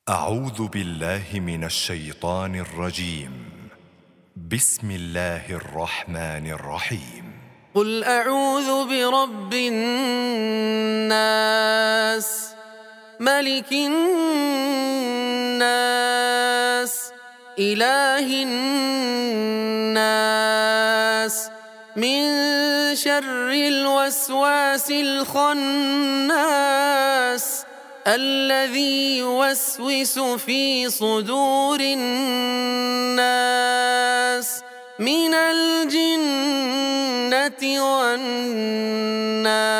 أعوذ بالله من الشيطان الرجيم. بسم الله الرحمن الرحيم. قل أعوذ برب الناس، ملك الناس، إله الناس، من شر الوسواس الخناس الذي يوسوس في صدور الناس من الجنة والناس.